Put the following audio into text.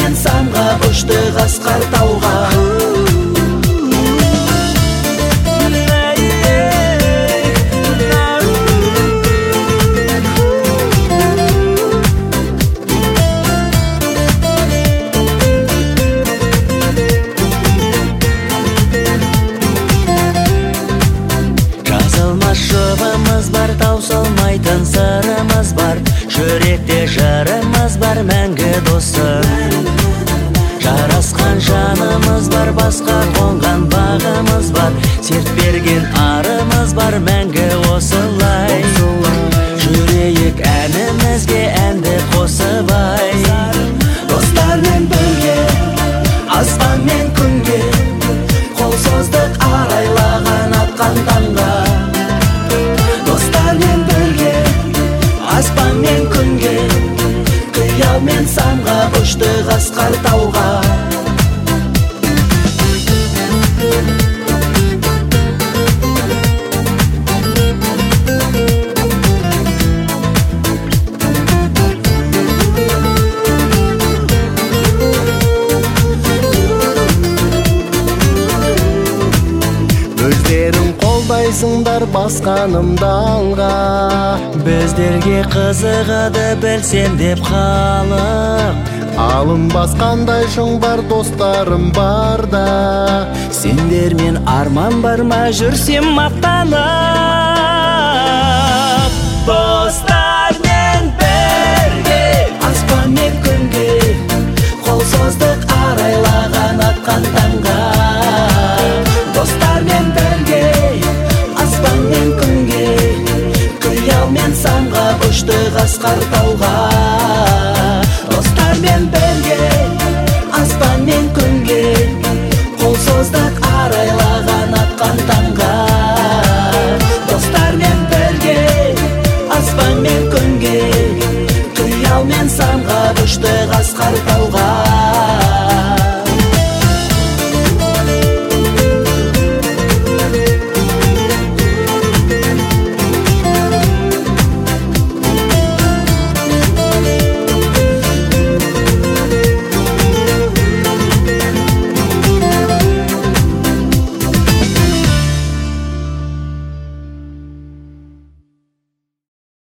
мен самға ұшты қасқар тауға. Жұбымыз бар, таусылмайтын сырымыз бар, жүректе жырымыз бар, мәңгі досым. Жарасқан жанымыз бар, басқа қонған бағымыз бар, серт берген арымыз бар, мәңгі осылай. Жүрейік әнімізге әнді қосыбай. Достармен бірге, аспан мен күнге, қол создық арайлаған атқан таңға. Достармен бірге, аспан мен күнге, қиял мен самға ұшты қасқар тауға. Өздерің қолдайсыңдар басқанымды алға. Біздерге қызығады білсем деп халық. Алын басқандай шың бар, достарым барда. Сендермен арман бар ма, жүрсем мақтанып.